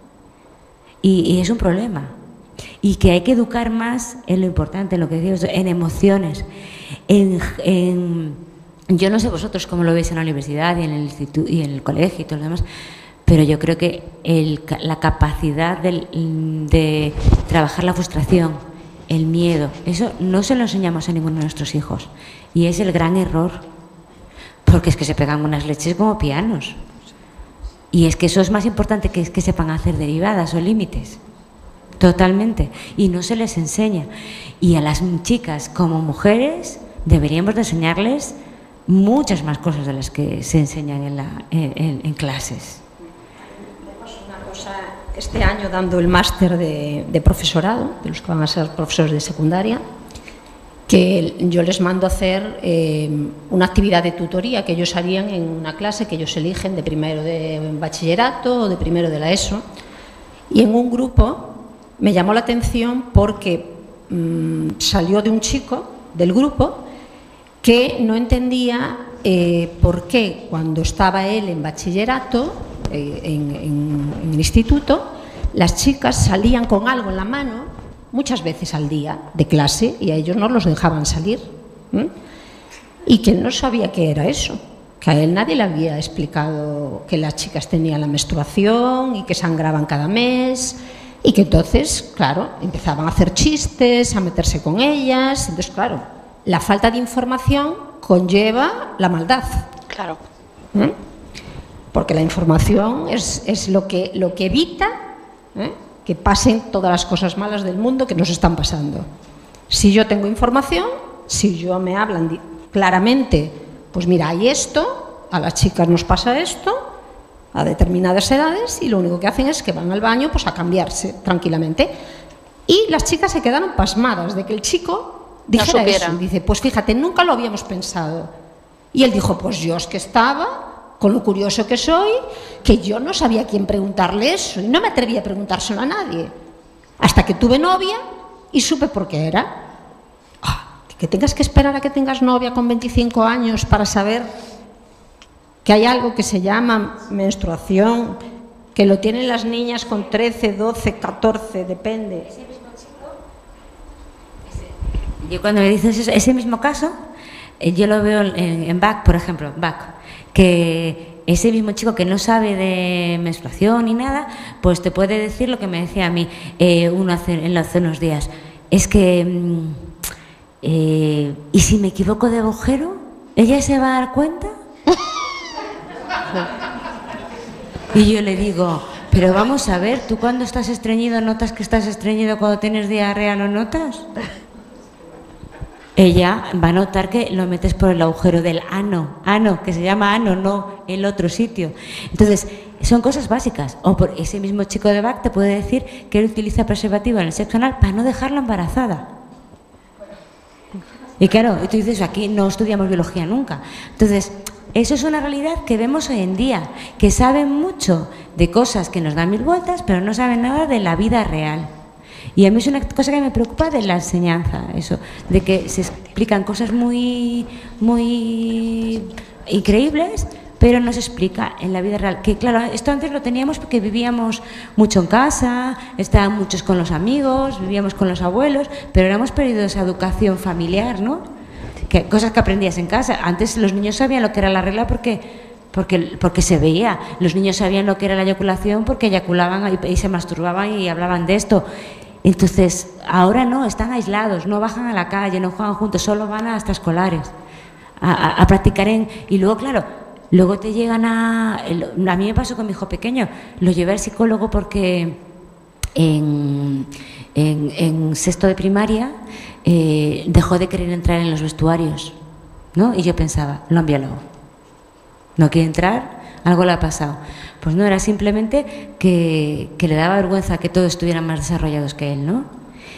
Y es un problema. Y que hay que educar más en lo importante, en lo que decimos, en emociones, yo no sé vosotros cómo lo veis en la universidad y en el instituto y en el colegio y todo lo demás, pero yo creo que la capacidad de trabajar la frustración, el miedo, eso no se lo enseñamos a ninguno de nuestros hijos, y es el gran error, porque es que se pegan unas leches como pianos, y es que eso es más importante que sepan hacer derivadas o límites, totalmente, y no se les enseña. Y a las chicas como mujeres deberíamos de enseñarles muchas más cosas de las que se enseñan en clases. Tenemos una cosa, este año dando el máster de profesorado, de los que van a ser profesores de secundaria, que yo les mando a hacer una actividad de tutoría que ellos harían en una clase que ellos eligen de primero de bachillerato o de primero de la ESO, y en un grupo me llamó la atención porque salió de un chico del grupo que no entendía por qué cuando estaba él en bachillerato, en el instituto, las chicas salían con algo en la mano muchas veces al día de clase y a ellos no los dejaban salir. Y que él no sabía qué era eso, que a él nadie le había explicado que las chicas tenían la menstruación y que sangraban cada mes, y que entonces, claro, empezaban a hacer chistes, a meterse con ellas. Entonces, claro, la falta de información conlleva la maldad. Claro. Porque la información es lo que evita que pasen todas las cosas malas del mundo que nos están pasando. Si yo tengo información, si yo me hablan claramente, pues mira, hay esto, a las chicas nos pasa esto, a determinadas edades, y lo único que hacen es que van al baño pues a cambiarse tranquilamente. Y las chicas se quedaron pasmadas de que el chico dijera eso. Dice, pues fíjate, nunca lo habíamos pensado. Y él dijo, pues yo es que estaba, con lo curioso que soy, que yo no sabía a quién preguntarle eso, y no me atreví a preguntárselo a nadie, hasta que tuve novia y supe por qué era. Que tengas que esperar a que tengas novia con 25 años para saber que hay algo que se llama menstruación, que lo tienen las niñas con 13, 12, 14, depende. Yo cuando me dices eso, ese mismo caso, yo lo veo en BAC, por ejemplo, BAC, que ese mismo chico que no sabe de menstruación ni nada, pues te puede decir lo que me decía a mí hace unos días. Es que, ¿y si me equivoco de agujero? ¿Ella se va a dar cuenta? Y yo le digo, pero vamos a ver, ¿tú cuando estás estreñido notas que estás estreñido, cuando tienes diarrea no notas? Ella va a notar que lo metes por el agujero del ano, que se llama ano, no el otro sitio. Entonces, son cosas básicas. O por ese mismo chico de BAC te puede decir que él utiliza preservativo en el sexo anal para no dejarla embarazada. Y claro, tú dices, aquí no estudiamos biología nunca. Entonces, eso es una realidad que vemos hoy en día, que saben mucho de cosas que nos dan mil vueltas, pero no saben nada de la vida real. Y a mí es una cosa que me preocupa de la enseñanza, eso, de que se explican cosas muy increíbles, pero no se explica en la vida real. Que claro, esto antes lo teníamos porque vivíamos mucho en casa, estaban muchos con los amigos, vivíamos con los abuelos, pero ahora hemos perdido esa educación familiar, ¿no? Que cosas que aprendías en casa. Antes los niños sabían lo que era la regla porque se veía. Los niños sabían lo que era la eyaculación porque eyaculaban y se masturbaban y hablaban de esto. Entonces, ahora no, están aislados, no bajan a la calle, no juegan juntos, solo van a extraescolares a practicar y luego, claro, luego te llegan a mí me pasó con mi hijo pequeño, lo llevé al psicólogo porque en sexto de primaria dejó de querer entrar en los vestuarios, ¿no? Y yo pensaba, lo han violado, no quiere entrar, algo le ha pasado. Pues no, era simplemente que le daba vergüenza que todos estuvieran más desarrollados que él, ¿no?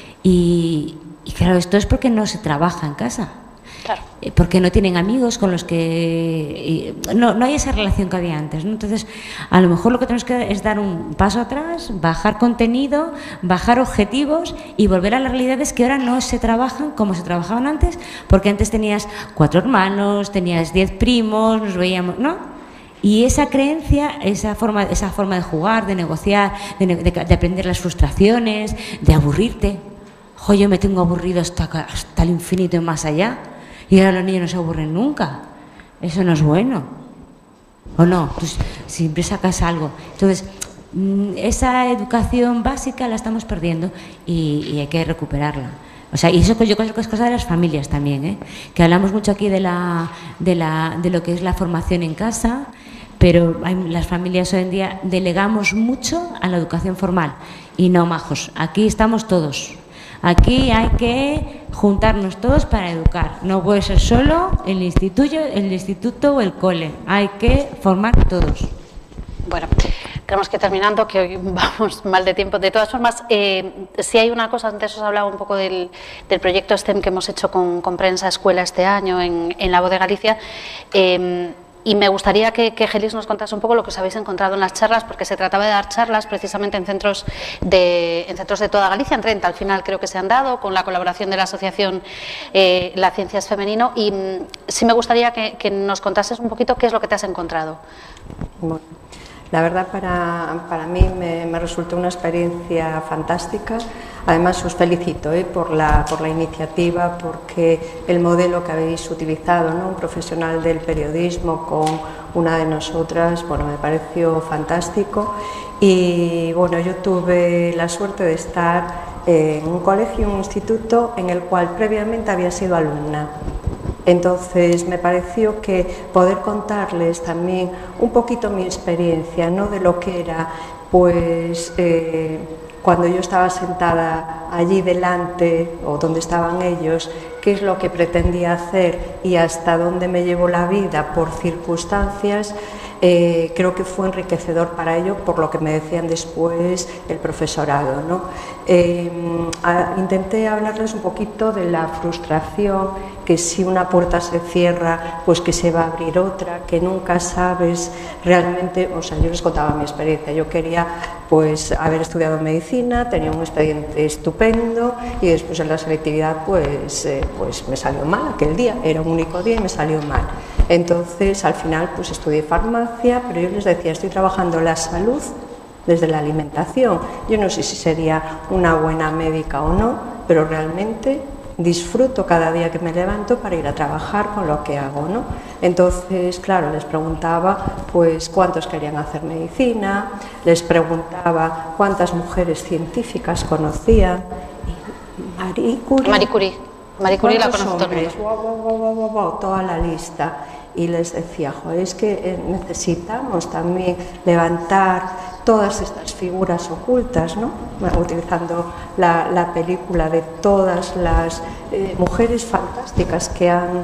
Y claro, esto es porque no se trabaja en casa. Claro. Porque no tienen amigos con los que... No hay esa relación que había antes, ¿no? Entonces, a lo mejor lo que tenemos que hacer es dar un paso atrás, bajar contenido, bajar objetivos y volver a las realidades que ahora no se trabajan como se trabajaban antes, porque antes tenías 4 hermanos, tenías 10 primos, nos veíamos, ¿no? Y esa creencia, esa forma de jugar, de negociar, de aprender las frustraciones, de aburrirte. Jo, yo me tengo aburrido hasta el infinito y más allá. Y ahora los niños no se aburren nunca. Eso no es bueno. ¿O no? Tú siempre sacas algo. Entonces, esa educación básica la estamos perdiendo y hay que recuperarla. O sea, y eso yo creo que es cosa de las familias también, ¿eh? Que hablamos mucho aquí de lo que es la formación en casa, pero las familias hoy en día delegamos mucho a la educación formal. Y no, majos, aquí estamos todos. Aquí hay que juntarnos todos para educar. No puede ser solo el instituto o el cole. Hay que formar todos. Bueno, tenemos que ir terminando, que hoy vamos mal de tiempo. De todas formas, si hay una cosa, antes os hablaba un poco del proyecto STEM que hemos hecho con Prensa Escuela este año en La Voz de Galicia, y me gustaría que Gelis nos contase un poco lo que os habéis encontrado en las charlas, porque se trataba de dar charlas precisamente en centros de toda Galicia, en 30 al final creo que se han dado, con la colaboración de la asociación La Ciencia es Femenino, y sí me gustaría que nos contases un poquito qué es lo que te has encontrado. Bueno, La verdad, para mí me resultó una experiencia fantástica. Además, os felicito por la iniciativa, porque el modelo que habéis utilizado, ¿no? Un profesional del periodismo con una de nosotras, bueno, me pareció fantástico. Y bueno, yo tuve la suerte de estar en un colegio, un instituto en el cual previamente había sido alumna. Entonces me pareció que poder contarles también un poquito mi experiencia, ¿no? De lo que era, pues, cuando yo estaba sentada allí delante o donde estaban ellos, qué es lo que pretendía hacer y hasta dónde me llevó la vida por circunstancias. Creo que fue enriquecedor para ello, por lo que me decían después el profesorado, ¿no? Intenté hablarles un poquito de la frustración, que si una puerta se cierra, pues que se va a abrir otra, que nunca sabes realmente. O sea, yo les contaba mi experiencia. Yo quería, pues, haber estudiado medicina, tenía un expediente estupendo y después en la selectividad, pues me salió mal aquel día. Era un único día y me salió mal. Entonces, al final, pues estudié farmacia, pero yo les decía, estoy trabajando la salud desde la alimentación. Yo no sé si sería una buena médica o no, pero realmente disfruto cada día que me levanto para ir a trabajar con lo que hago, ¿no? Entonces, claro, les preguntaba, pues, cuántos querían hacer medicina, les preguntaba cuántas mujeres científicas conocían. Marie Curie la conoce todo el mundo. Toda la lista. Y les decía, joder, es que necesitamos también levantar todas estas figuras ocultas, ¿no? Utilizando la película de todas las mujeres fantásticas que han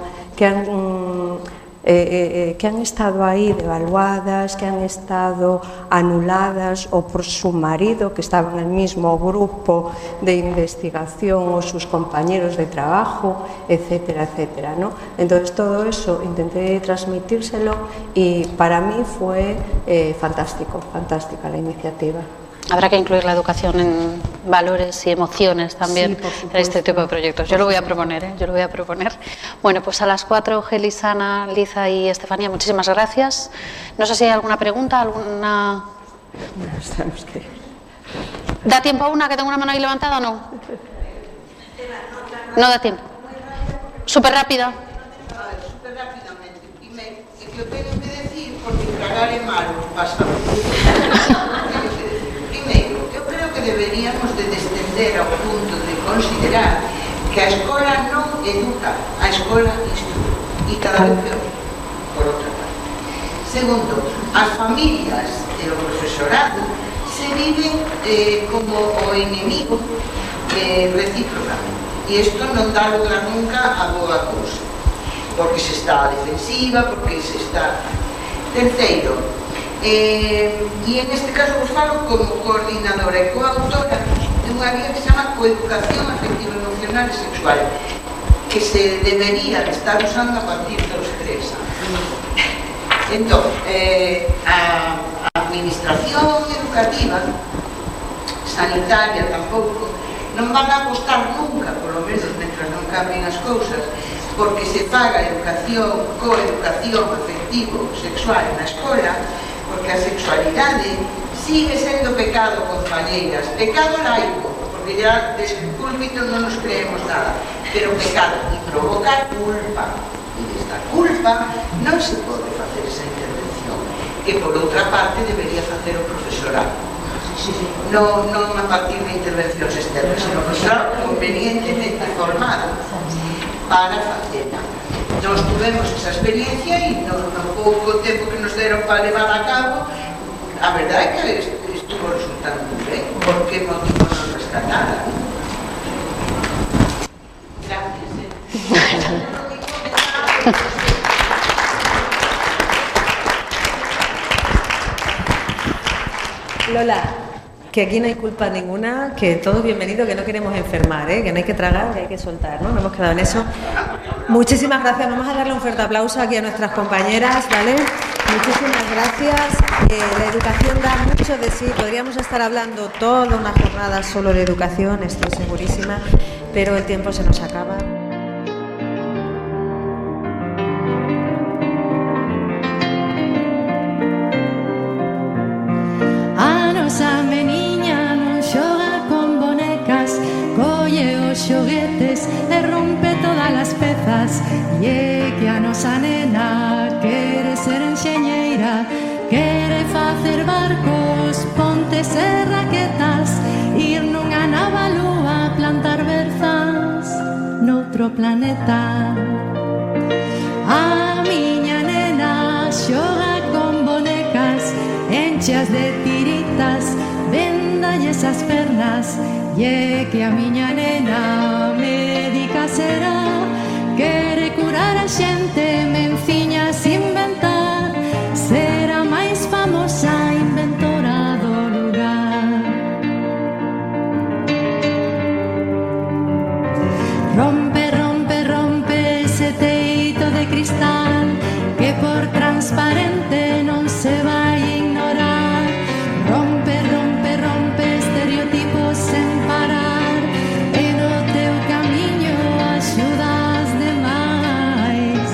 estado ahí devaluadas, que han estado anuladas o por su marido, que estaba en el mismo grupo de investigación, o sus compañeros de trabajo, etcétera, etcétera, ¿no? Entonces todo eso intenté transmitírselo y para mí fue fantástica la iniciativa. Habrá que incluir la educación en valores y emociones también en este tipo de proyectos. Yo lo voy a proponer, Yo lo voy a proponer. Bueno, pues a las 4, Gelis, Ana, Liza y Estefanía, muchísimas gracias. No sé si hay alguna pregunta, alguna... ¿Da tiempo a una, que tengo una mano ahí levantada o no? No da tiempo. Súper rápida. Súper rápidamente. Que lo tengo que decir porque tragar é malo, pasa. Deberíamos de descender ao punto de considerar que a escola non educa, a escola instrui, e cada vez peor, por outra parte. Segundo, as familias e o profesorado se viven como o enemigo recíprocamente, e isto non dá lugar nunca a boa cousa, porque se está a defensiva, porque se está... Terceiro, e en este caso vos falo como coordinadora e coautora de unha guía que se chama Coeducación Afectiva, Emocional e Sexual, que se debería de estar usando a partir dos 3 anos. Entón, a administración educativa, sanitaria tampouco, non van a apostar nunca, polo menos mentras non cambien as cousas, porque se faga educación, coeducación afectivo sexual na escola, porque a sexualidade sigue sendo pecado, compañeiras, pecado laico, porque ya desde el púlpito non nos creemos nada, pero pecado, e provoca culpa, e desta culpa non se pode facer esa intervención, que por outra parte debería facer o profesorado, non a partir de intervencións externas, sino o profesorado convenientemente formado para facela. Nos tuvemos esa experiencia e no pouco tempo que nos deron para levar a cabo, a verdade é que estuvo resultando moi ben. Por que motivo non rescatada? Gracias. Lola, que aquí no hay culpa ninguna, que todo es bienvenido, que no queremos enfermar, que no hay que tragar, que hay que soltar, ¿no? No hemos quedado en eso. Muchísimas gracias. Vamos a darle un fuerte aplauso aquí a nuestras compañeras, ¿vale? Muchísimas gracias. La educación da mucho de sí. Podríamos estar hablando toda una jornada solo de educación, estoy segurísima, pero el tiempo se nos acaba. xoguetes e rompe todas as pezas. E é que a nosa nena quere ser enxeñeira, quere facer barcos, pontes e raquetas, ir nunha nova lúa, plantar berzas noutro planeta. A miña nena xoga con bonecas, encheas de tiritas, vendalles as pernas. E é que a miña nena médica será, quere curar a xente, menciñas inventar, será máis famosa inventora do lugar. Rompe, rompe, rompe ese teito de cristal que por transparente non se vai ignorar. Rompe, rompe, rompe estereotipos sen parar, e no teu camiño axudas demais.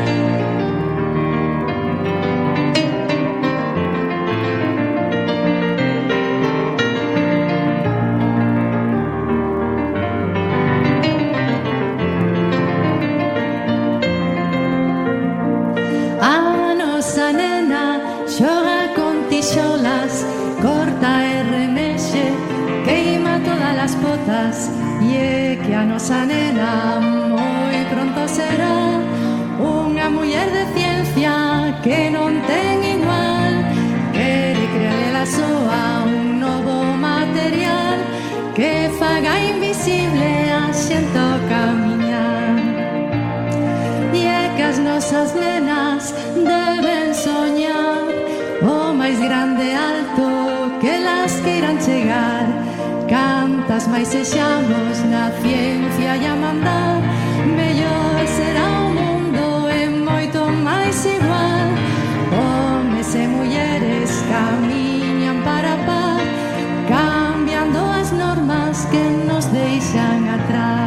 A nosa nena xoga con tixolas, corta e remexe, queima todas as botas. E é que a nosa nena moi pronto será unha muller de ciencia que non ten igual, quere crear ela soa un novo material que faga invisible a xente ao camiñar. E é que as nosas nenas deben soñar o máis grande alto que las queiran chegar. Cantas máis sexamos na ciencia e a mandar, mellor será o mundo e moito máis igual. Homes e mulleres camiñan para a paz, cambiando as normas que nos deixan atrás.